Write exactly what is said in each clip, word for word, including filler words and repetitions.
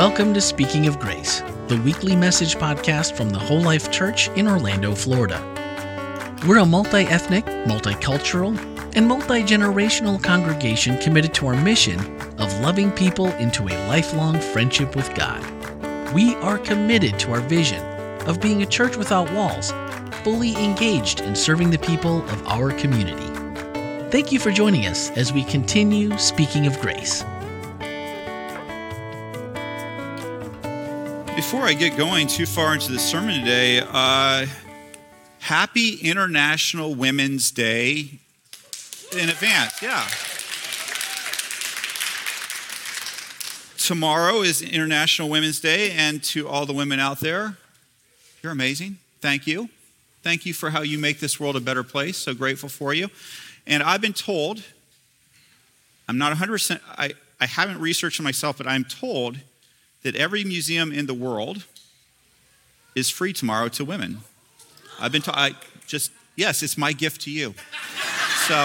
Welcome to Speaking of Grace, the weekly message podcast from the Whole Life Church in Orlando, Florida. We're a multi-ethnic, multicultural, and multi-generational congregation committed to our mission of loving people into a lifelong friendship with God. We are committed to our vision of being a church without walls, fully engaged in serving the people of our community. Thank you for joining us as we continue Speaking of Grace. Before I get going too far into the sermon today, uh, happy International Women's Day in advance. Yeah. Tomorrow is International Women's Day, and to all the women out there, you're amazing. Thank you. Thank you for how you make this world a better place. So grateful for you. And I've been told, I'm not one hundred percent, I, I haven't researched it myself, but I'm told that every museum in the world is free tomorrow to women. I've been told, I just, yes, it's my gift to you. So,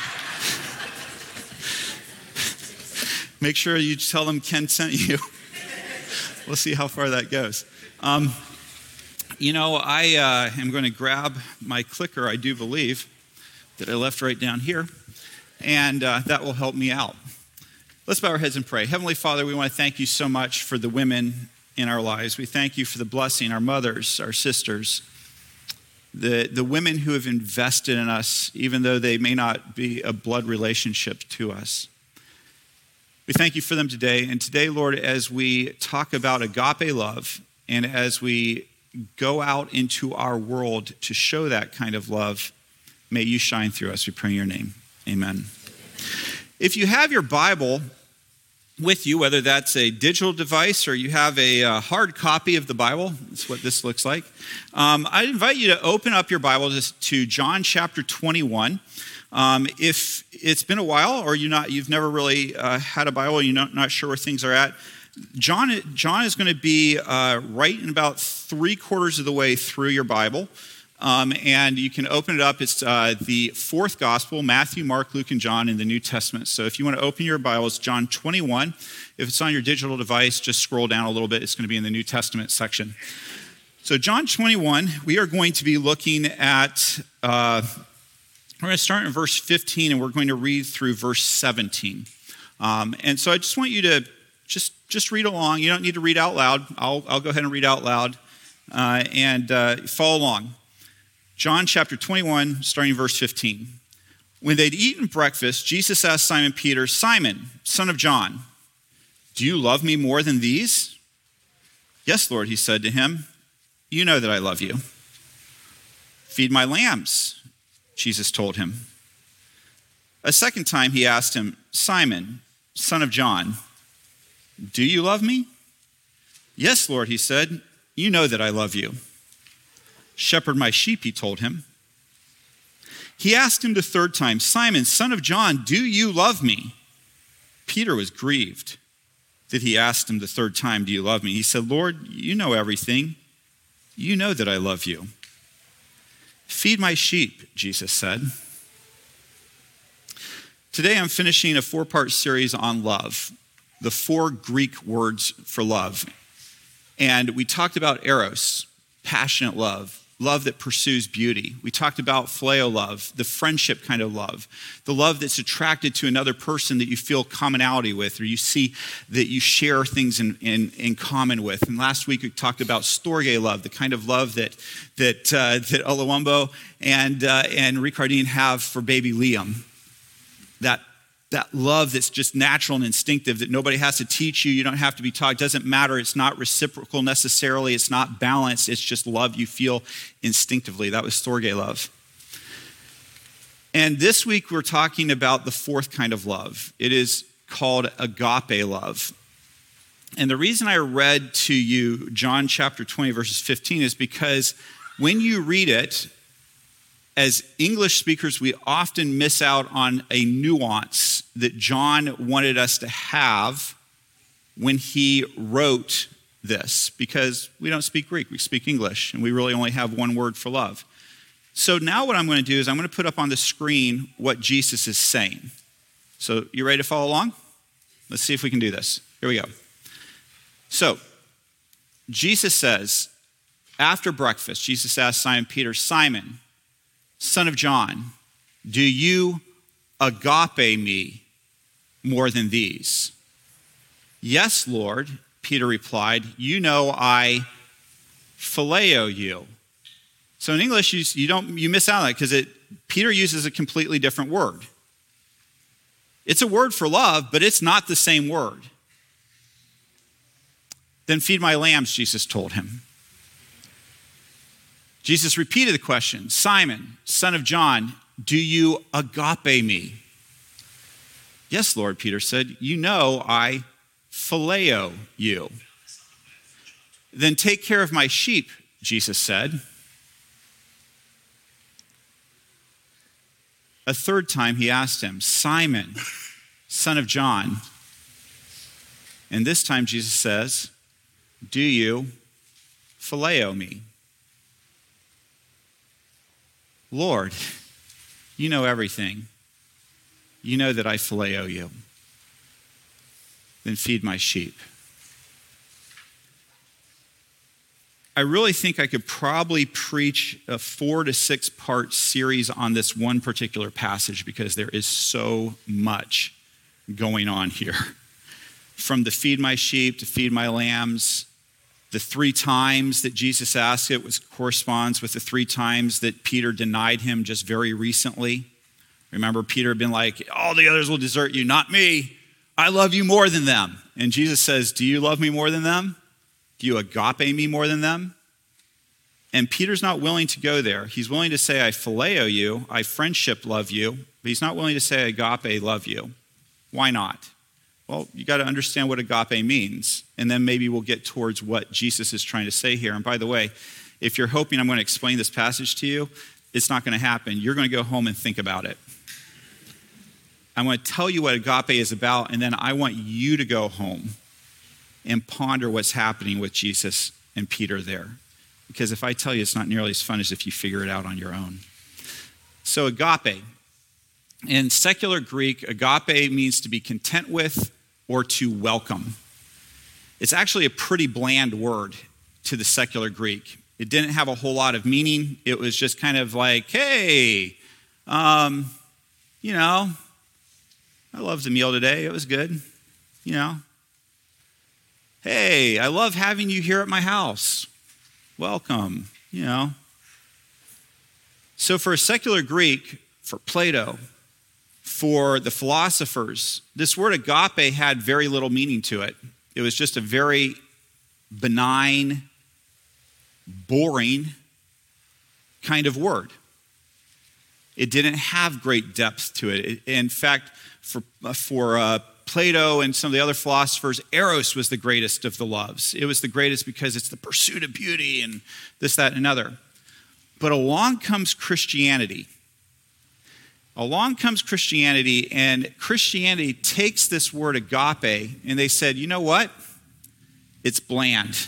make sure you tell them Ken sent you. We'll see how far that goes. Um, you know, I uh, am going to grab my clicker, I do believe, that I left right down here, and uh, that will help me out. Let's bow our heads and pray. Heavenly Father, we want to thank you so much for the women in our lives. We thank you for the blessing, our mothers, our sisters, the, the women who have invested in us, even though they may not be a blood relationship to us. We thank you for them today. And today, Lord, as we talk about agape love and as we go out into our world to show that kind of love, may you shine through us. We pray in your name. Amen. If you have your Bible with you, whether that's a digital device or you have a uh, hard copy of the Bible, that's what this looks like, um, I invite you to open up your Bible to, to John chapter twenty-one. Um, if it's been a while or you're not, you've never really uh, had a Bible, you're not, not sure where things are at, John, John is going to be uh, right in about three quarters of the way through your Bible. Um, and you can open it up. It's uh, the fourth gospel, Matthew, Mark, Luke, and John in the New Testament. So if you want to open your Bible, it's John twenty-one. If it's on your digital device, just scroll down a little bit. It's going to be in the New Testament section. So John twenty-one, we are going to be looking at, uh, we're going to start in verse fifteen, and we're going to read through verse seventeen. Um, and so I just want you to just, just read along. You don't need to read out loud. I'll, I'll go ahead and read out loud uh, and uh, follow along. John chapter twenty-one, starting verse fifteen. When they'd eaten breakfast, Jesus asked Simon Peter, "Simon, son of John, do you love me more than these?" "Yes, Lord," he said to him. "You know that I love you." "Feed my lambs," Jesus told him. A second time he asked him, "Simon, son of John, do you love me?" "Yes, Lord," he said. "You know that I love you." "Shepherd my sheep," he told him. He asked him the third time, "Simon, son of John, do you love me?" Peter was grieved that he asked him the third time, "Do you love me?" He said, "Lord, you know everything. You know that I love you." "Feed my sheep," Jesus said. Today I'm finishing a four-part series on love, the four Greek words for love. And we talked about eros, passionate love, love that pursues beauty. We talked about phileo love, the friendship kind of love, the love that's attracted to another person that you feel commonality with, or you see that you share things in, in, in common with. And last week we talked about storge love, the kind of love that that uh, that Oluwumbo and uh, and Ricardine have for baby Liam. That That love that's just natural and instinctive, that nobody has to teach you, you don't have to be taught, it doesn't matter, it's not reciprocal necessarily, it's not balanced, it's just love you feel instinctively. That was storge love. And this week we're talking about the fourth kind of love. It is called agape love. And the reason I read to you John chapter twenty, verses fifteen, is because when you read it, as English speakers, we often miss out on a nuance that John wanted us to have when he wrote this, because we don't speak Greek, we speak English, and we really only have one word for love. So now what I'm going to do is I'm going to put up on the screen what Jesus is saying. So you ready to follow along? Let's see if we can do this. Here we go. So, Jesus says, after breakfast, Jesus asked Simon Peter, Simon, son of John, do you agape me more than these? Yes, Lord, Peter replied, you know I phileo you. So in English, you, you don't you miss out on that because it Peter uses a completely different word. It's a word for love, but it's not the same word. Then feed my lambs, Jesus told him. Jesus repeated the question, Simon, son of John, do you agape me? Yes, Lord, Peter said, you know I phileo you. Then take care of my sheep, Jesus said. A third time he asked him, Simon, son of John. And this time Jesus says, do you phileo me? Lord, you know everything. You know that I phileo you. Then feed my sheep. I really think I could probably preach a four to six part series on this one particular passage because there is so much going on here. From the feed my sheep to feed my lambs, the three times that Jesus asked it was corresponds with the three times that Peter denied him just very recently. Remember, Peter had been like, all the others will desert you, not me. I love you more than them. And Jesus says, do you love me more than them? Do you agape me more than them? And Peter's not willing to go there. He's willing to say, I phileo you, I friendship love you, but he's not willing to say agape love you. Why not? Well, you got to understand what agape means, and then maybe we'll get towards what Jesus is trying to say here. And by the way, if you're hoping I'm going to explain this passage to you, it's not going to happen. You're going to go home and think about it. I'm going to tell you what agape is about, and then I want you to go home and ponder what's happening with Jesus and Peter there. Because if I tell you, it's not nearly as fun as if you figure it out on your own. So agape. In secular Greek, agape means to be content with or to welcome. It's actually a pretty bland word to the secular Greek. It didn't have a whole lot of meaning. It was just kind of like, hey, um, you know, I loved the meal today. It was good, you know. Hey, I love having you here at my house. Welcome, you know. So for a secular Greek, for Plato, for the philosophers, this word agape had very little meaning to it. It was just a very benign, boring kind of word. It didn't have great depth to it. In fact, for, for uh, Plato and some of the other philosophers, eros was the greatest of the loves. It was the greatest because it's the pursuit of beauty and this, that, and another. But along comes Christianity. Along comes Christianity, and Christianity takes this word agape, and they said, you know what? It's bland.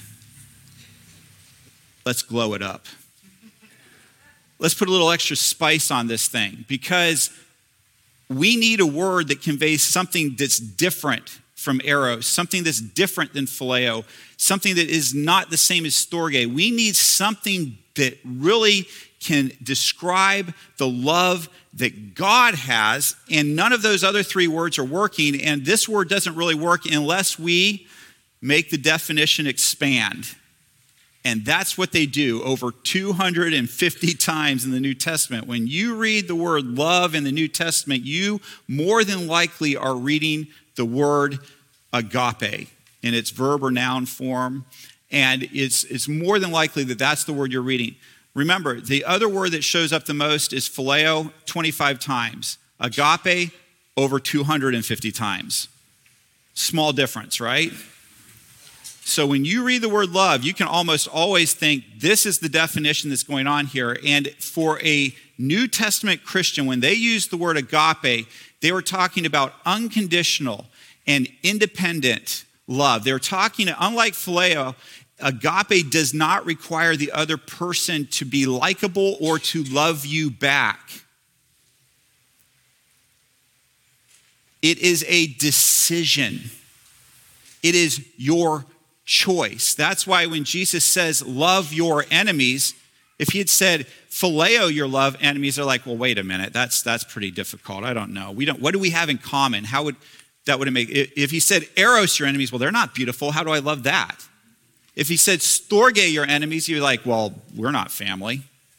Let's glow it up. Let's put a little extra spice on this thing, because we need a word that conveys something that's different from eros, something that's different than phileo, something that is not the same as storge. We need something that really can describe the love that God has, and none of those other three words are working, and this word doesn't really work unless we make the definition expand. And that's what they do over two hundred fifty times in the New Testament. When you read the word love in the New Testament, you more than likely are reading the word agape in its verb or noun form. And it's, it's more than likely that that's the word you're reading. Remember, the other word that shows up the most is phileo, twenty-five times. Agape, over two hundred fifty times. Small difference, right? So when you read the word love, you can almost always think this is the definition that's going on here. And for a New Testament Christian, when they used the word agape, they were talking about unconditional and independent love. They were talking, unlike phileo, agape does not require the other person to be likable or to love you back. It is a decision. It is your choice. That's why when Jesus says, love your enemies, if he had said, phileo your love enemies, they're like, well, wait a minute, that's that's pretty difficult. I don't know. We don't. What do we have in common? How would that would make? If he said, eros your enemies, well, they're not beautiful. How do I love that? If he said, storge your enemies, you're like, well, we're not family.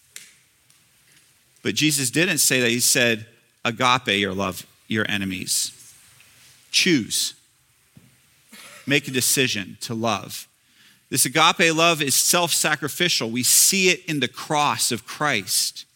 But Jesus didn't say that. He said, agape your love your enemies. Choose. Make a decision to love. This agape love is self-sacrificial. We see it in the cross of Christ.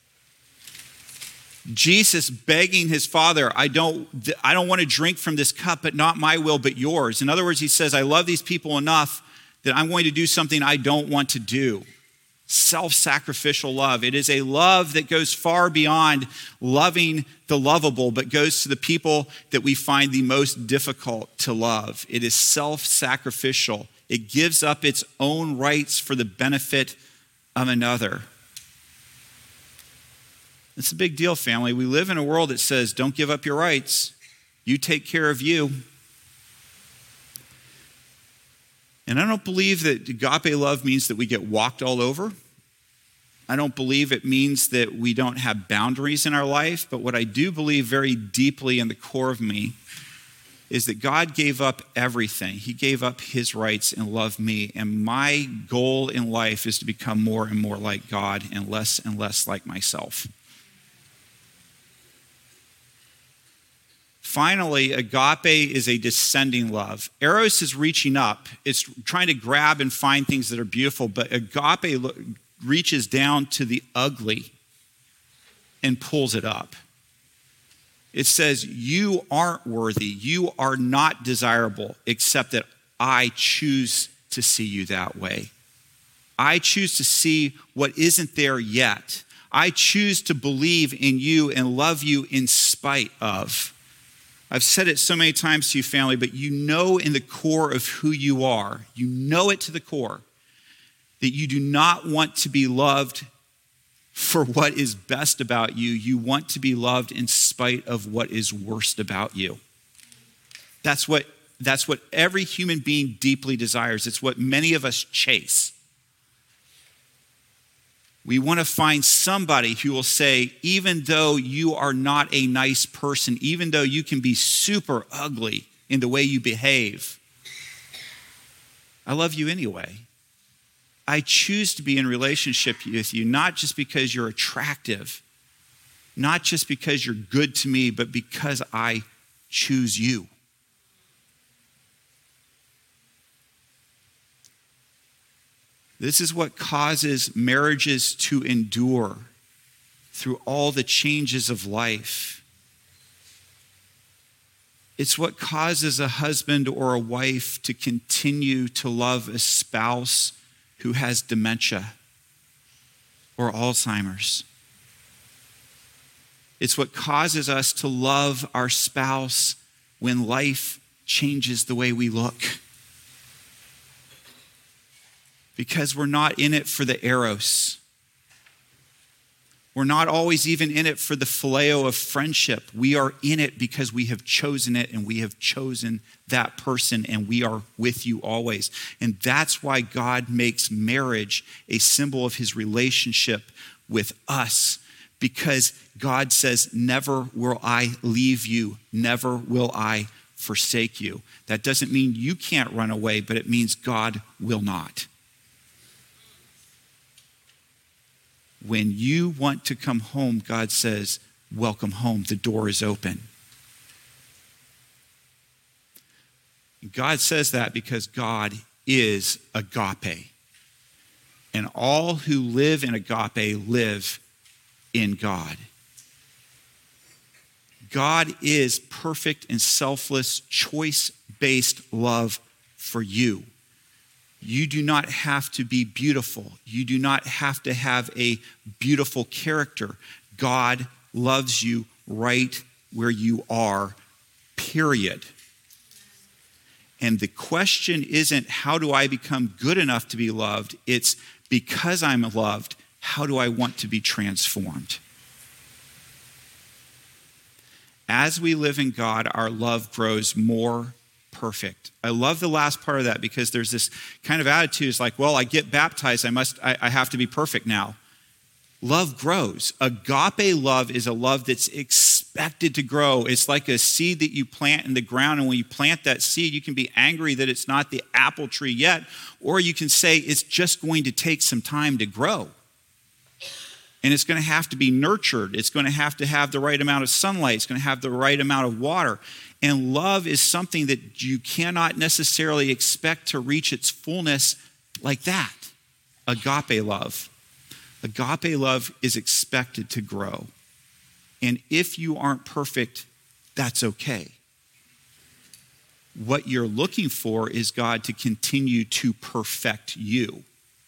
Jesus begging his Father, I don't, I don't want to drink from this cup, but not my will, but yours. In other words, he says, I love these people enough that I'm going to do something I don't want to do. Self-sacrificial love. It is a love that goes far beyond loving the lovable, but goes to the people that we find the most difficult to love. It is self-sacrificial. It gives up its own rights for the benefit of another. It's a big deal, family. We live in a world that says, don't give up your rights. You take care of you. And I don't believe that agape love means that we get walked all over. I don't believe it means that we don't have boundaries in our life. But what I do believe very deeply in the core of me is that God gave up everything. He gave up his rights and loved me. And my goal in life is to become more and more like God and less and less like myself. Finally, agape is a descending love. Eros is reaching up. It's trying to grab and find things that are beautiful, but agape reaches down to the ugly and pulls it up. It says, you aren't worthy. You are not desirable, except that I choose to see you that way. I choose to see what isn't there yet. I choose to believe in you and love you in spite of. I've said it so many times to you, family, but you know in the core of who you are, you know it to the core, that you do not want to be loved for what is best about you. You want to be loved in spite of what is worst about you. That's what, that's what every human being deeply desires. It's what many of us chase. We want to find somebody who will say, even though you are not a nice person, even though you can be super ugly in the way you behave, I love you anyway. I choose to be in relationship with you, not just because you're attractive, not just because you're good to me, but because I choose you. This is what causes marriages to endure through all the changes of life. It's what causes a husband or a wife to continue to love a spouse who has dementia or Alzheimer's. It's what causes us to love our spouse when life changes the way we look. Because we're not in it for the eros. We're not always even in it for the phileo of friendship. We are in it because we have chosen it and we have chosen that person and we are with you always. And that's why God makes marriage a symbol of his relationship with us. Because God says, never will I leave you. Never will I forsake you. That doesn't mean you can't run away, but it means God will not. When you want to come home, God says, welcome home. The door is open. God says that because God is agape. And all who live in agape live in God. God is perfect and selfless, choice-based love for you. You do not have to be beautiful. You do not have to have a beautiful character. God loves you right where you are, period. And the question isn't, how do I become good enough to be loved? It's, because I'm loved, how do I want to be transformed? As we live in God, our love grows more perfect. I love the last part of that because there's this kind of attitude. It's like, well, I get baptized. I must, I, I have to be perfect now. Love grows. Agape love is a love that's expected to grow. It's like a seed that you plant in the ground. And when you plant that seed, you can be angry that it's not the apple tree yet. Or you can say it's just going to take some time to grow. And it's going to have to be nurtured. It's going to have to have the right amount of sunlight. It's going to have the right amount of water. And love is something that you cannot necessarily expect to reach its fullness like that. Agape love. Agape love is expected to grow. And if you aren't perfect, that's okay. What you're looking for is God to continue to perfect you.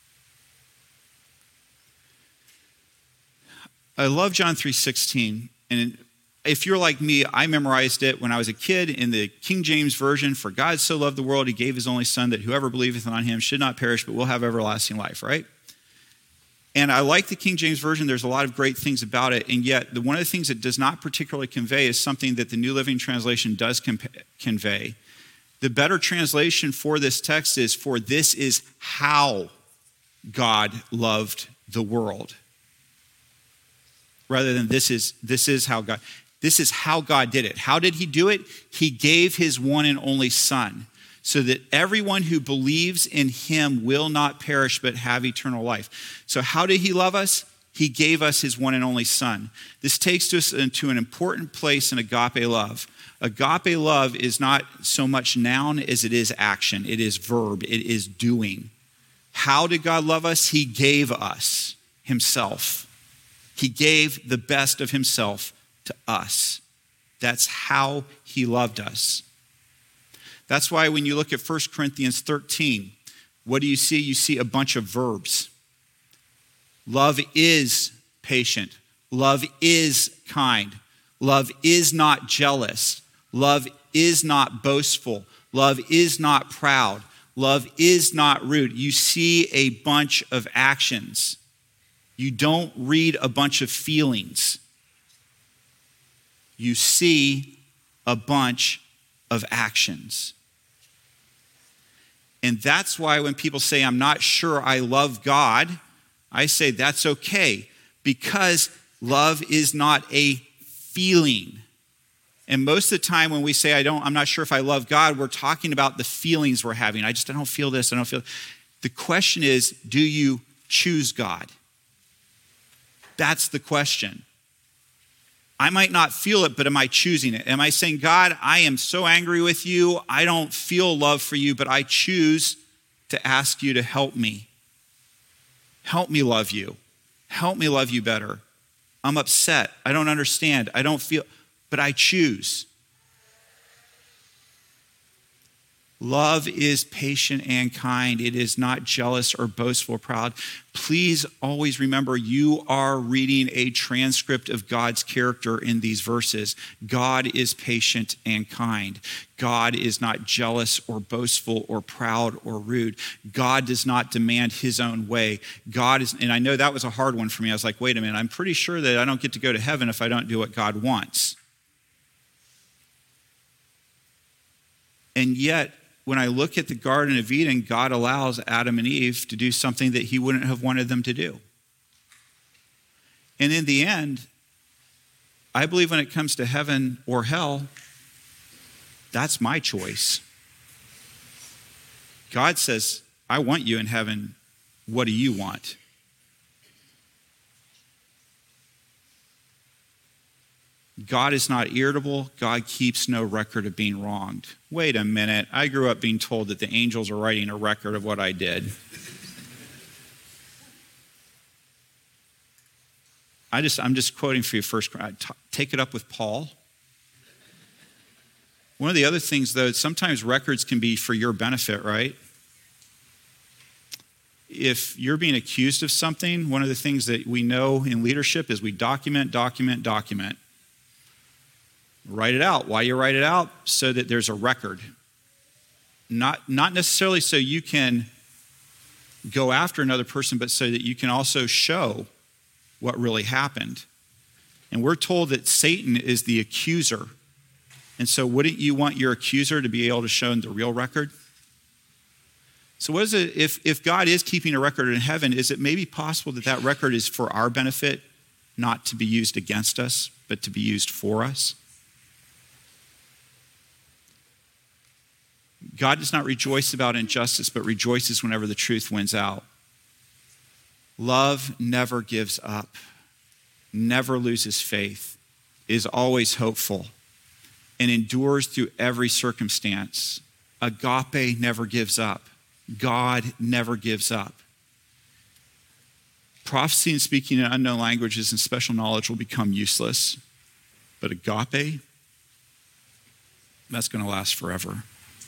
I love John three sixteen, and if you're like me, I memorized it when I was a kid in the King James Version. For God so loved the world, he gave his only son, that whoever believeth on him should not perish, but will have everlasting life, right? And I like the King James Version. There's a lot of great things about it, and yet the, one of the things it does not particularly convey is something that the New Living Translation does comp- convey. The better translation for this text is, for this is how God loved the world. Rather than this is, this is how God, this is how God did it. How did he do it? He gave his one and only son so that everyone who believes in him will not perish but have eternal life. So how did he love us? He gave us his one and only son. This takes us into an important place in agape love. Agape love is not so much noun as it is action. It is verb. It is doing. How did God love us? He gave us himself. He gave the best of himself to us. That's how he loved us. That's why when you look at First Corinthians thirteen, what do you see? You see a bunch of verbs. Love is patient. Love is kind. Love is not jealous. Love is not boastful. Love is not proud. Love is not rude. You see a bunch of actions. You don't read a bunch of feelings. You see a bunch of actions. And that's why when people say, I'm not sure I love God, I say that's okay, because love is not a feeling. And most of the time when we say, I don't, I'm not sure if I love God, we're talking about the feelings we're having. I just I don't feel this, I don't feel. The question is, do you choose God? That's the question. I might not feel it, but am I choosing it? Am I saying, God, I am so angry with you, I don't feel love for you, but I choose to ask you to help me. Help me love you. Help me love you better. I'm upset. I don't understand. I don't feel, but I choose. Love is patient and kind. It is not jealous or boastful or proud. Please always remember you are reading a transcript of God's character in these verses. God is patient and kind. God is not jealous or boastful or proud or rude. God does not demand his own way. God is, and I know that was a hard one for me. I was like, wait a minute, I'm pretty sure that I don't get to go to heaven if I don't do what God wants. And yet, when I look at the Garden of Eden, God allows Adam and Eve to do something that he wouldn't have wanted them to do. And in the end, I believe when it comes to heaven or hell, that's my choice. God says, I want you in heaven. What do you want? God is not irritable. God keeps no record of being wronged. Wait a minute. I grew up being told that the angels are writing a record of what I did. I just, I'm just quoting for you first. Take it up with Paul. One of the other things, though, sometimes records can be for your benefit, right? If you're being accused of something, one of the things that we know in leadership is we document, document, document. Write it out. Why you write it out? So that there's a record. Not, not necessarily so you can go after another person, but so that you can also show what really happened. And we're told that Satan is the accuser And so wouldn't you want your accuser to be able to show the real record? So what is it, if, if God is keeping a record in heaven, is it maybe possible that that record is for our benefit, not to be used against us, but to be used for us? God does not rejoice about injustice, but rejoices whenever the truth wins out. Love never gives up, never loses faith, is always hopeful, and endures through every circumstance. Agape never gives up. God never gives up. Prophecy and speaking in unknown languages and special knowledge will become useless, but agape, that's going to last forever.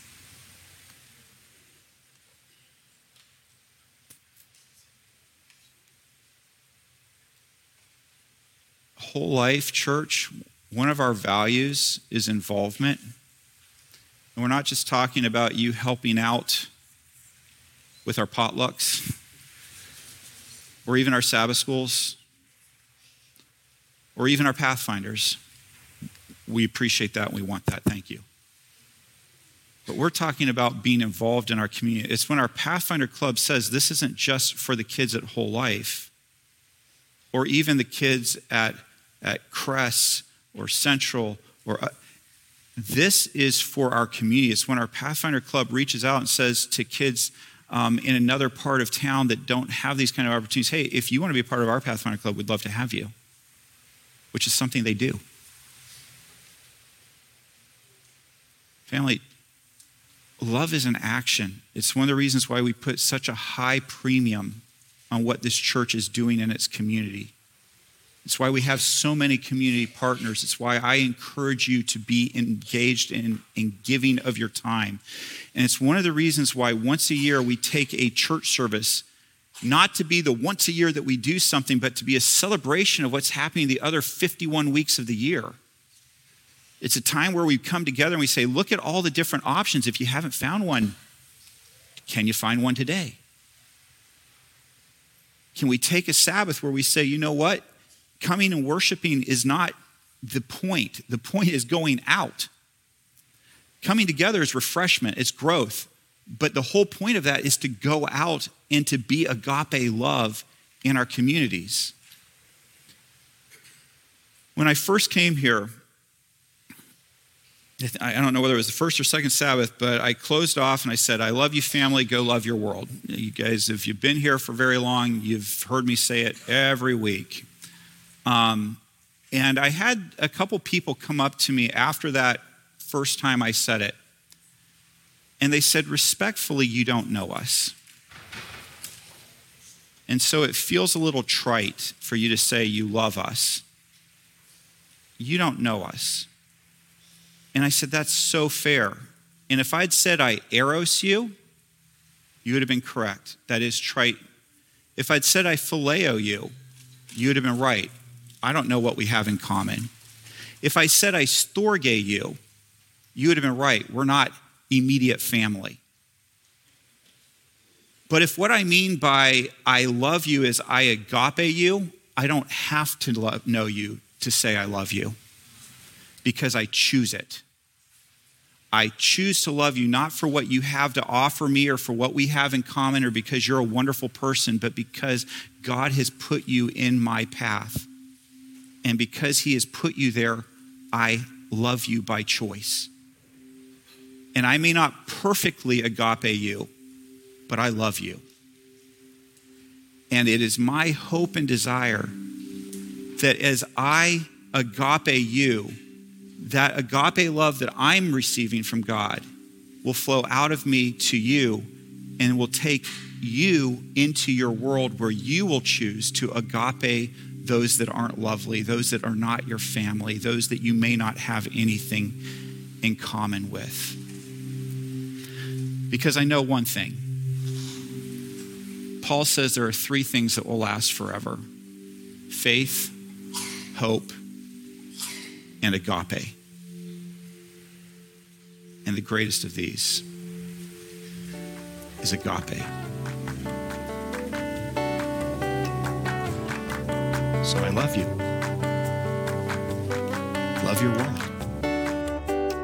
Whole life, church, one of our values is involvement. And we're not just talking about you helping out with our potlucks or even our Sabbath schools or even our Pathfinders. We appreciate that and we want that. Thank you. But we're talking about being involved in our community. It's when our Pathfinder Club says this isn't just for the kids at Whole Life or even the kids at at Crest or Central, or uh, this is for our community. It's when our Pathfinder Club reaches out and says to kids um, in another part of town that don't have these kind of opportunities, hey, if you want to be a part of our Pathfinder Club, we'd love to have you, which is something they do. Family, love is an action. It's one of the reasons why we put such a high premium on what this church is doing in its community. It's why we have so many community partners. It's why I encourage you to be engaged in, in giving of your time. And it's one of the reasons why once a year we take a church service, not to be the once a year that we do something, but to be a celebration of what's happening the other fifty-one weeks of the year. It's a time where we come together and we say, look at all the different options. If you haven't found one, can you find one today? Can we take a Sabbath where we say, you know what? Coming and worshiping is not the point. The point is going out. Coming together is refreshment, it's growth. But the whole point of that is to go out and to be agape love in our communities. When I first came here, I don't know whether it was the first or second Sabbath, but I closed off and I said, I love you, family, go love your world. You guys, if you've been here for very long, you've heard me say it every week. Um, and I had a couple people come up to me after that first time I said it. And they said, respectfully, you don't know us. And so it feels a little trite for you to say you love us. You don't know us. And I said, that's so fair. And if I'd said I eros you, you would have been correct. That is trite. If I'd said I phileo you, you would have been right. I don't know what we have in common. If I said I storge you, you would have been right. We're not immediate family. But if what I mean by I love you is I agape you, I don't have to love, know you to say I love you because I choose it. I choose to love you not for what you have to offer me or for what we have in common or because you're a wonderful person, but because God has put you in my path. And because he has put you there, I love you by choice. And I may not perfectly agape you, but I love you. And it is my hope and desire that as I agape you, that agape love that I'm receiving from God will flow out of me to you and will take you into your world where you will choose to agape those that aren't lovely, those that are not your family, those that you may not have anything in common with. Because I know one thing. Paul says there are three things that will last forever: faith, hope, and agape. And the greatest of these is agape. So I love you. Love your world.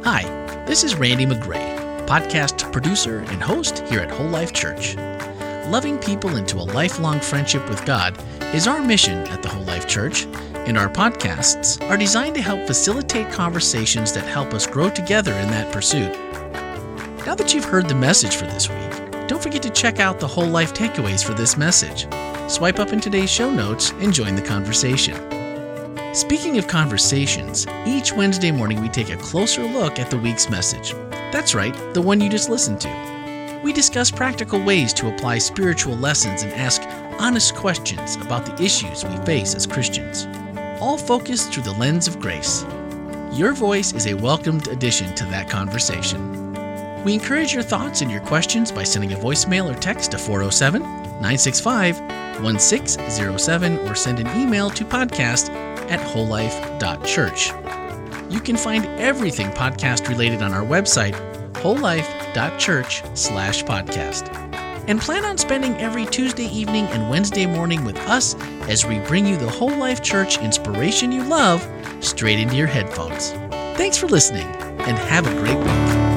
Hi, this is Randy McGray, podcast producer and host here at Whole Life Church. Loving people into a lifelong friendship with God is our mission at the Whole Life Church, and our podcasts are designed to help facilitate conversations that help us grow together in that pursuit. Now that you've heard the message for this week, don't forget to check out the Whole Life takeaways for this message. Swipe up in today's show notes and join the conversation. Speaking of conversations, each Wednesday morning we take a closer look at the week's message. That's right, the one you just listened to. We discuss practical ways to apply spiritual lessons and ask honest questions about the issues we face as Christians, all focused through the lens of grace. Your voice is a welcomed addition to that conversation. We encourage your thoughts and your questions by sending a voicemail or text to four oh seven, nine six five, one six oh seven or send an email to podcast at whole life dot church. You can find everything podcast related on our website, whole life dot church slash podcast. And plan on spending every Tuesday evening and Wednesday morning with us as we bring you the Whole Life Church inspiration you love straight into your headphones. Thanks for listening and have a great week.